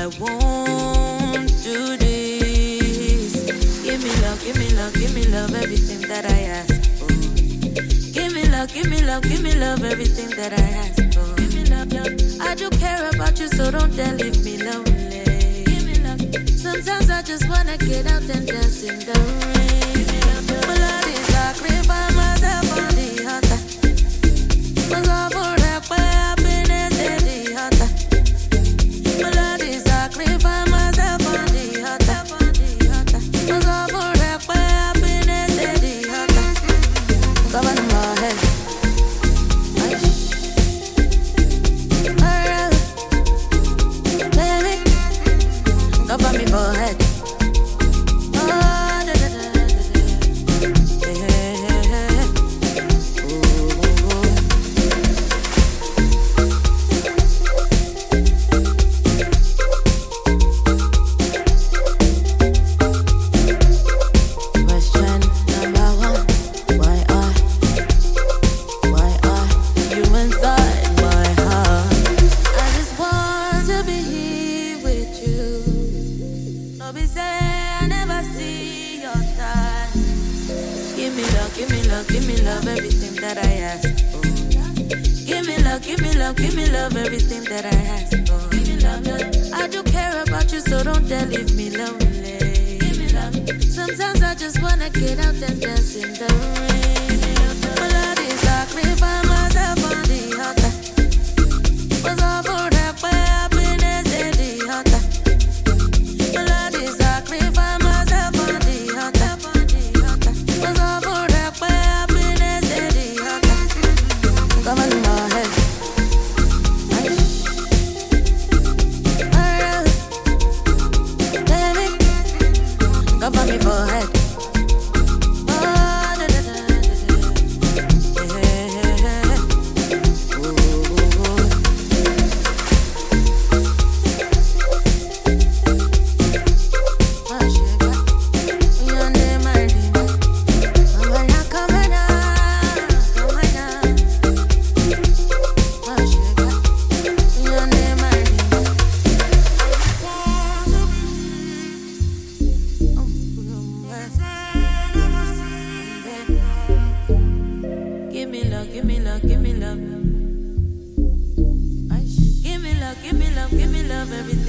I won't do this. Give me love, give me love, give me love, everything that I ask for. Give me love, give me love, give me love, everything that I ask for. Give me love, love. I do care about you, so don't dare leave me lonely. Give me love. Sometimes I just wanna get out and dance in the rain. My love is sacrifice myself on the altar. My love for that happiness in the altar. My love is sacrifice myself on the altar. My love for that happiness in the altar. Cover my head. Cover me for head. Give me love, everything.